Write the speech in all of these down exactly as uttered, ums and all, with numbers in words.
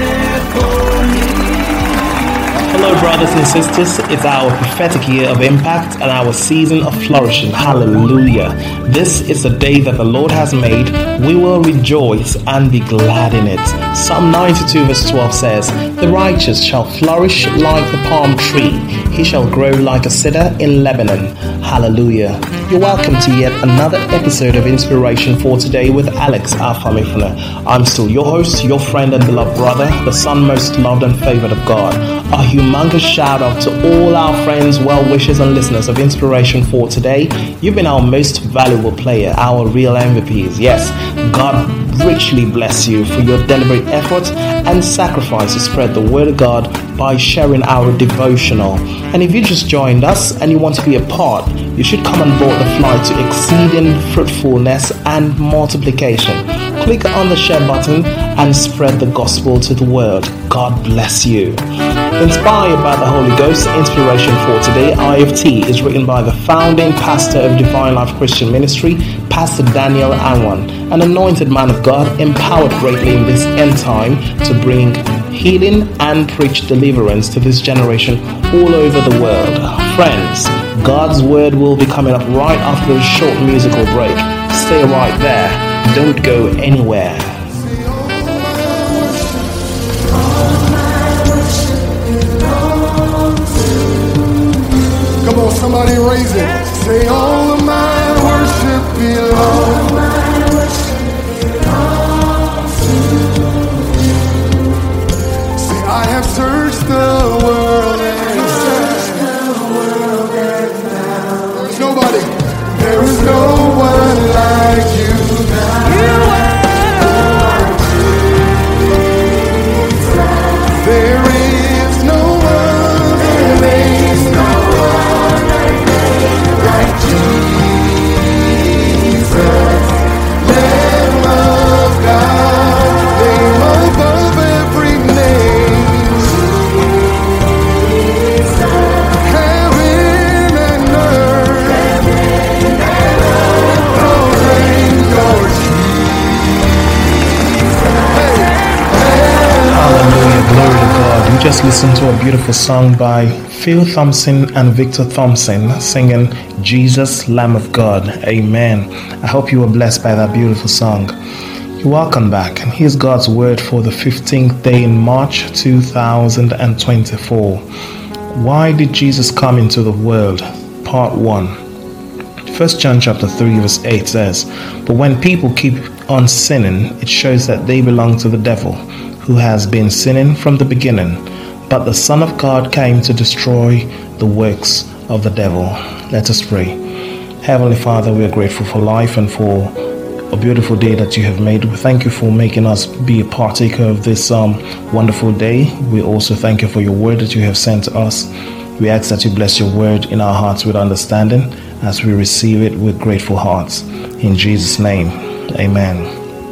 Hello, brothers and sisters. It's our prophetic year of impact and our season of flourishing. Hallelujah. This is the day that the Lord has made. We will rejoice and be glad in it. Psalm ninety-two verse twelve says, "The righteous shall flourish like the palm tree. He shall grow like a cedar in Lebanon." Hallelujah. You're welcome to yet another episode of Inspiration for Today with Alex Afamifuna. I'm still your host, your friend and beloved brother, the son most loved and favored of God. A humongous shout out to all our friends, well-wishers and listeners of Inspiration for Today. You've been our most valuable player, our real M V Ps. Yes, God richly bless you for your deliberate effort and sacrifice to spread the word of God by sharing our devotional. And if you just joined us and you want to be a part, you should come on board the flight to exceeding fruitfulness and multiplication. Click on the share button and spread the gospel to the world. God bless you. Inspired by the Holy Ghost, Inspiration for Today, I F T, is written by the founding pastor of Divine Life Christian Ministry, Pastor Daniel Anwan, an anointed man of God, empowered greatly in this end time to bring healing and preach deliverance to this generation all over the world. Friends, God's word will be coming up right after a short musical break. Stay right there. Don't go anywhere. Come on, somebody raise it. Say, all of my worship belongs. Say, I have searched the world and found. There's nobody. There is no one like you. You are. There is no one. There is no one like Jesus, Lamb of God, name above every name. Heaven and earth proclaim your Hallelujah, glory to God. You just listened to a beautiful song by Phil Thompson and Victor Thompson singing Jesus, Lamb of God. Amen. I hope you were blessed by that beautiful song. You're welcome back. And here's God's word for the fifteenth day in March two thousand twenty-four. Why did Jesus come into the world? Part one. First John chapter three verse eight says, "But when people keep on sinning, it shows that they belong to the devil, who has been sinning from the beginning. But the Son of God came to destroy the works of the devil." Let us pray. Heavenly Father, we are grateful for life and for a beautiful day that you have made. We thank you for making us be a partaker of this um, wonderful day. We also thank you for your word that you have sent to us. We ask that you bless your word in our hearts with understanding as we receive it with grateful hearts. In Jesus' name, amen.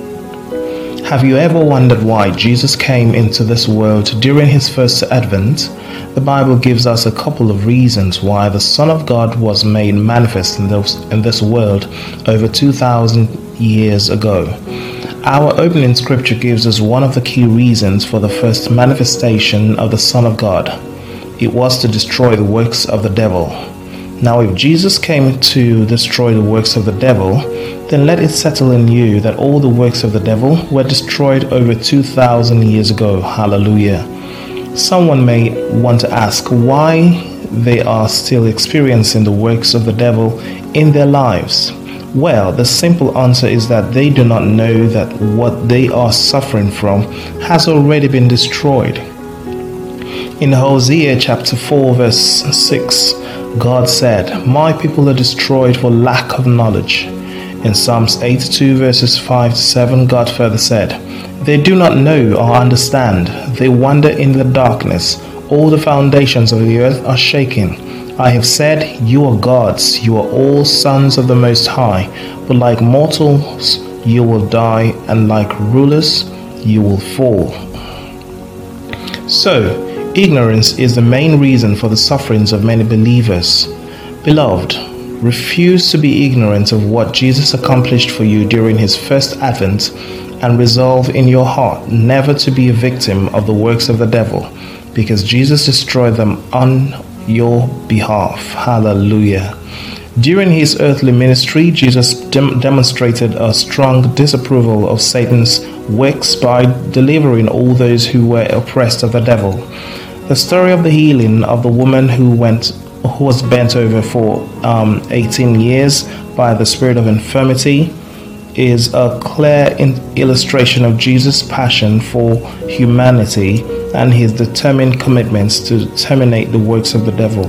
Have you ever wondered why Jesus came into this world during his first advent? The Bible gives us a couple of reasons why the Son of God was made manifest in this, in this world over two thousand years ago. Our opening scripture gives us one of the key reasons for the first manifestation of the Son of God. It was to destroy the works of the devil. Now, if Jesus came to destroy the works of the devil, then let it settle in you that all the works of the devil were destroyed over two thousand years ago. Hallelujah. Someone may want to ask why they are still experiencing the works of the devil in their lives. Well, the simple answer is that they do not know that what they are suffering from has already been destroyed. In Hosea chapter four verse six, God said, "My people are destroyed for lack of knowledge." In Psalms eighty-two verses five to seven, God further said, "They do not know or understand. They wander in the darkness. All the foundations of the earth are shaking. I have said, you are gods. You are all sons of the Most High. But like mortals, you will die, and like rulers, you will fall." So, ignorance is the main reason for the sufferings of many believers. Beloved, refuse to be ignorant of what Jesus accomplished for you during his first advent and resolve in your heart never to be a victim of the works of the devil, because Jesus destroyed them on your behalf. Hallelujah. During his earthly ministry, Jesus dem- demonstrated a strong disapproval of Satan's works by delivering all those who were oppressed of the devil. The story of the healing of the woman who went who was bent over for um, eighteen years by the spirit of infirmity is a clear in- illustration of Jesus' passion for humanity and his determined commitments to terminate the works of the devil.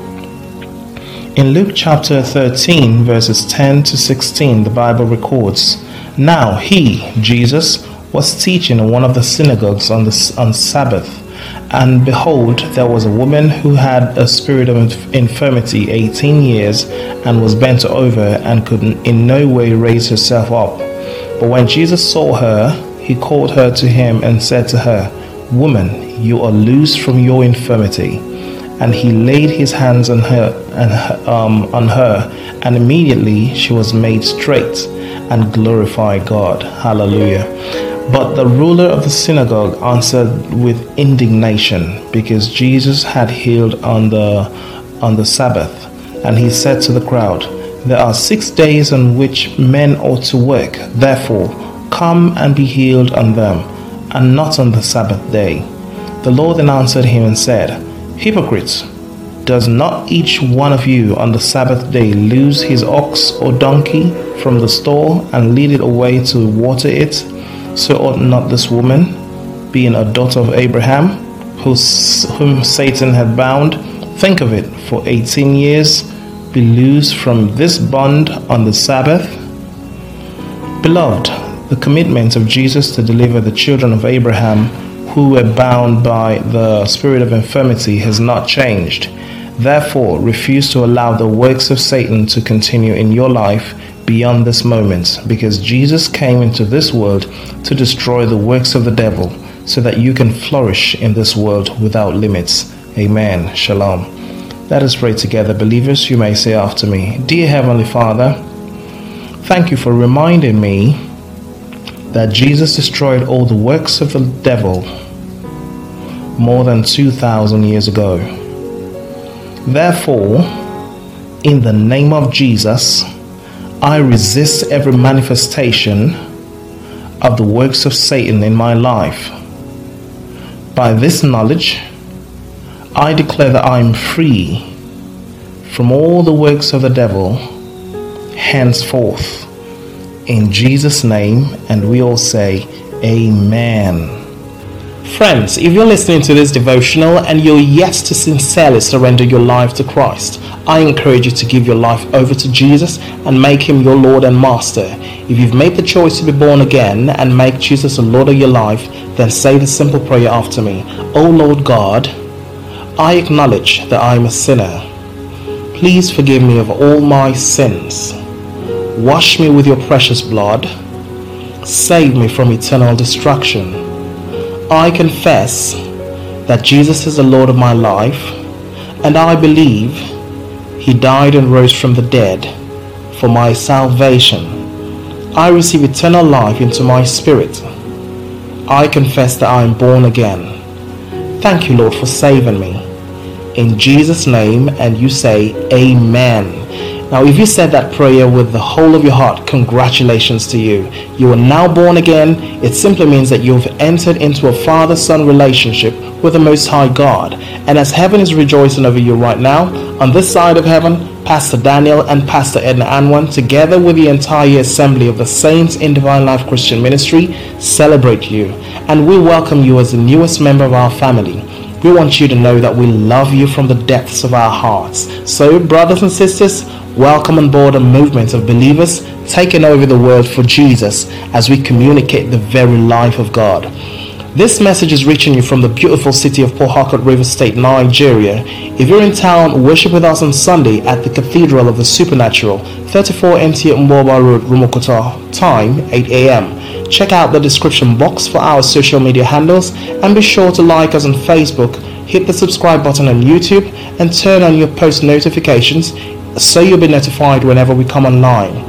In Luke chapter thirteen, verses ten to sixteen, the Bible records, "Now he, Jesus, was teaching in one of the synagogues on the on Sabbath, and behold, there was a woman who had a spirit of infirmity eighteen years, and was bent over, and could in no way raise herself up. But when Jesus saw her, he called her to him and said to her, 'Woman, you are loosed from your infirmity.' And he laid his hands on her and um, on her, and immediately she was made straight and glorified God." Hallelujah. But the ruler of the synagogue answered with indignation, because Jesus had healed on the on the Sabbath. And he said to the crowd, "There are six days on which men ought to work. Therefore, come and be healed on them, and not on the Sabbath day." The Lord then answered him and said, "Hypocrites, does not each one of you on the Sabbath day loose his ox or donkey from the stall and lead it away to water it? So ought not this woman, being a daughter of Abraham, whose, whom Satan had bound, think of it, for eighteen years, be loosed from this bond on the Sabbath?" Beloved, the commitment of Jesus to deliver the children of Abraham who were bound by the spirit of infirmity has not changed. Therefore, refuse to allow the works of Satan to continue in your life beyond this moment, because Jesus came into this world to destroy the works of the devil so that you can flourish in this world without limits. Amen. Shalom. Let us pray together, believers. You may say after me, "Dear Heavenly Father, thank you for reminding me that Jesus destroyed all the works of the devil more than two thousand years ago. Therefore, in the name of Jesus, I resist every manifestation of the works of Satan in my life. By this knowledge, I declare that I am free from all the works of the devil henceforth. In Jesus' name, and we all say, Amen. Friends, if you're listening to this devotional and you're yet to sincerely surrender your life to Christ, I encourage you to give your life over to Jesus and make him your Lord and Master. If you've made the choice to be born again and make Jesus the Lord of your life, then say the simple prayer after me. Oh Lord God, I acknowledge that I am a sinner. Please forgive me of all my sins. Wash me with your precious blood. Save me from eternal destruction. I confess that Jesus is the Lord of my life, and I believe he died and rose from the dead for my salvation. I receive eternal life into my spirit. I confess that I am born again. Thank you, Lord, for saving me. In Jesus' name, and you say, Amen. Now, if you said that prayer with the whole of your heart, congratulations to you. You are now born again. It simply means that you've entered into a father-son relationship with the Most High God. And as heaven is rejoicing over you right now, on this side of heaven, Pastor Daniel and Pastor Edna Anwan, together with the entire assembly of the Saints in Divine Life Christian Ministry, celebrate you. And we welcome you as the newest member of our family. We want you to know that we love you from the depths of our hearts. So, brothers and sisters, welcome on board a movement of believers taking over the world for Jesus as we communicate the very life of God. This message is reaching you from the beautiful city of Port Harcourt, Rivers State, Nigeria. If you're in town, worship with us on Sunday at the Cathedral of the Supernatural, thirty-four N T Mboba Road, Rumokota, time eight a.m. Check out the description box for our social media handles, and be sure to like us on Facebook, hit the subscribe button on YouTube, and turn on your post notifications so you'll be notified whenever we come online.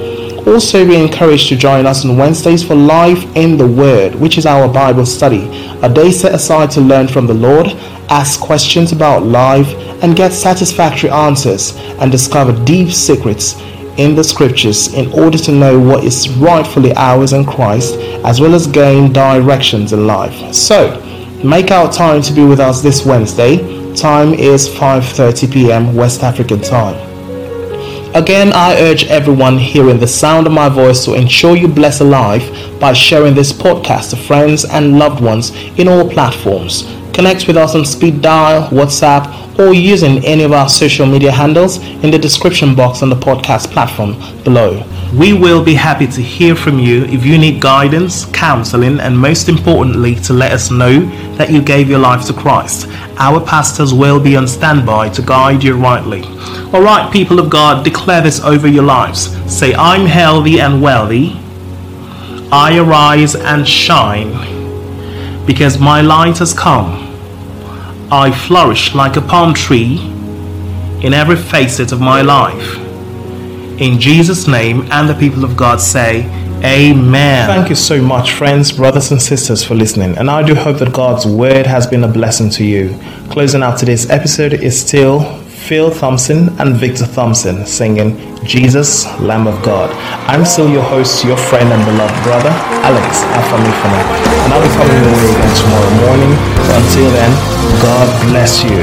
Also be encouraged to join us on Wednesdays for Life in the Word, which is our Bible study, a day set aside to learn from the Lord, ask questions about life, and get satisfactory answers and discover deep secrets in the scriptures in order to know what is rightfully ours in Christ, as well as gain directions in life. So, make out time to be with us this Wednesday. Time is five thirty p.m. West African time. Again, I urge everyone hearing the sound of my voice to ensure you bless a life by sharing this podcast to friends and loved ones in all platforms. Connect with us on speed dial, WhatsApp, or using any of our social media handles in the description box on the podcast platform below. We will be happy to hear from you if you need guidance, counseling, and most importantly, to let us know that you gave your life to Christ. Our pastors will be on standby to guide you rightly. Alright, people of God, declare this over your lives. Say, I'm healthy and wealthy. I arise and shine because my light has come. I flourish like a palm tree in every facet of my life. In Jesus' name, and the people of God say, Amen. Thank you so much, friends, brothers and sisters, for listening. And I do hope that God's word has been a blessing to you. Closing out today's episode is still Phil Thompson and Victor Thompson singing Jesus, Lamb of God. I'm still your host, your friend and beloved brother, Alex Afamifana. And I'll be coming your way again tomorrow morning. So until then, God bless you.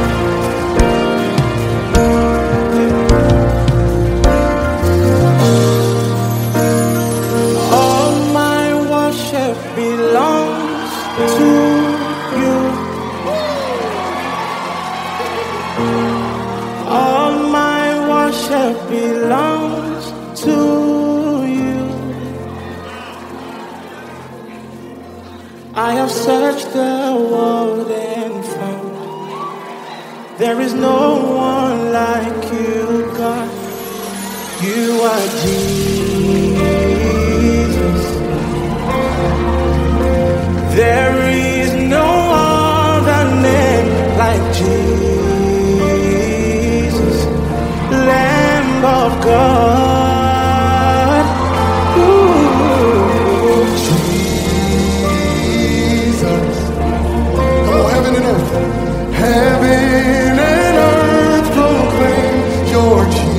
Belongs to you. I have searched the world and found there is no one like you, God. You are Jesus. There is no other name like Jesus, Lamb of God. Ooh, Jesus. Come on, heaven and earth. Heaven and earth proclaim your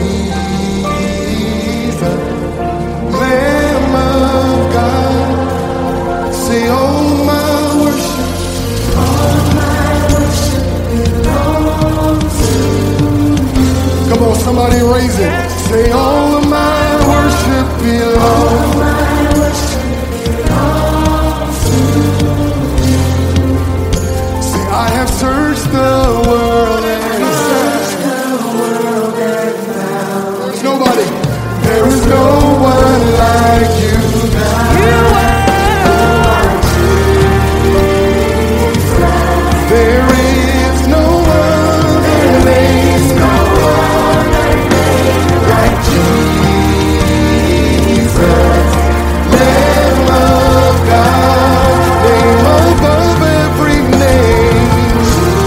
Jesus, Lamb of God. Say, oh my worship, all my worship belongs to you. Come on, somebody raise it. Say, all of my worship belongs. All my worship belongs to you. Say, I have searched the world and searched the world and found there's nobody. There is no one like you, God. You are Jesus. There is no other name, no other name like Jesus, Lamb of God, name above every name.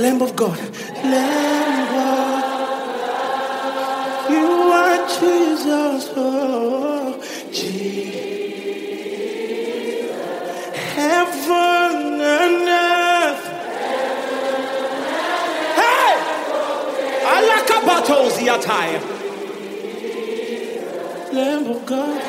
Lamb of God. Lamb of God. You are Jesus. Oh, Jesus. Heaven and earth. Hey! Alakabatos yataya. Lamb of God.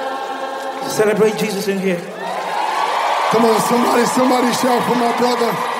Celebrate Jesus in here. Come on, somebody, somebody shout for my brother.